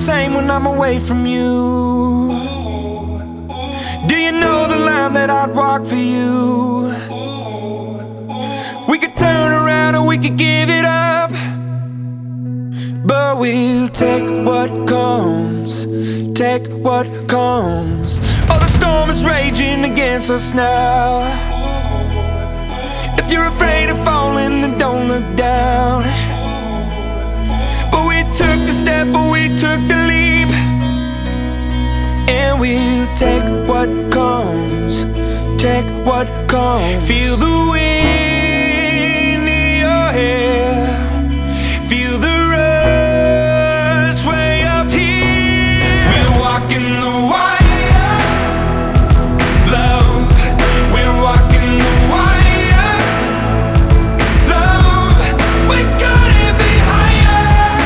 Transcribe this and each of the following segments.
same when I'm away from you? Do you know the line that I'd walk for you? We could turn around or we could give it up, but we'll take what comes, take what comes. Oh, the storm is raging against us now. If you're afraid of falling, then don't look down. But we took the step, but we took the leap, and we'll take what comes, take what comes. Feel the wind in your hair, feel the rush way up here. We're walking the wire, love. We're walking the wire, love. We couldn't be higher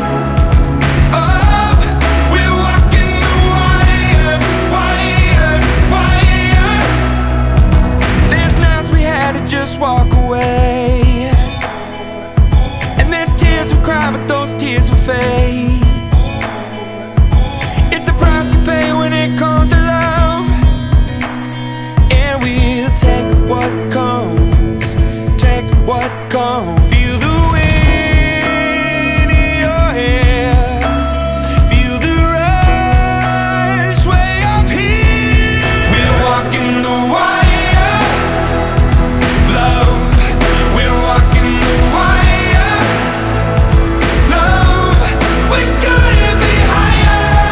up. We're walking the wire, wire, wire. There's nights we had to just walk away, and there's tears we cry, but those tears will fade. It's a price you pay when it comes to love, and we'll take what comes, take what comes. Feel the wind in your hair, feel the rush way up here. We're walking the wire, love. We're walking the wire, love. We couldn't be higher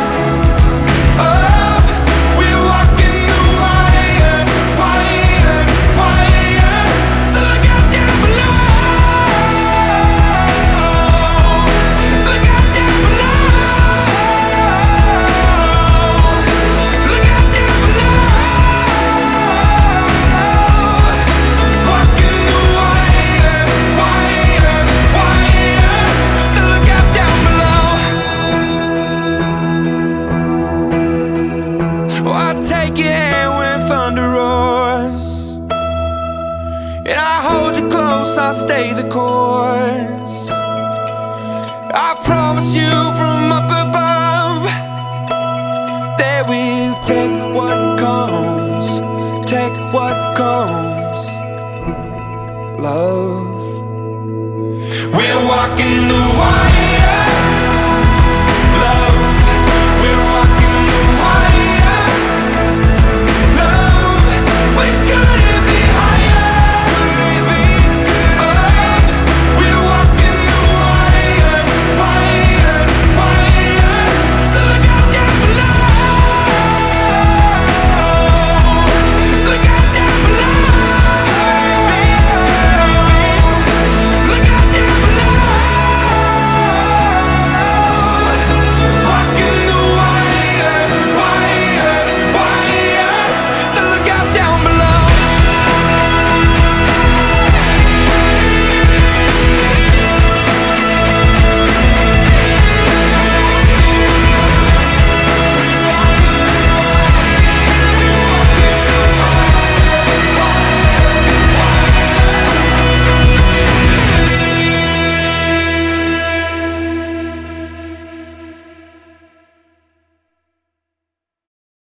up. We're walking the wire, wire, wire. So look out down below. Look out down below. Look out down below. Walking the wire, wire, wire. So look out down below. Oh, I'll take your hand when thunder roars, and I'll hold you close, I'll stay the course. I promise you from up above that we'll take what comes, take what comes, love. We're walking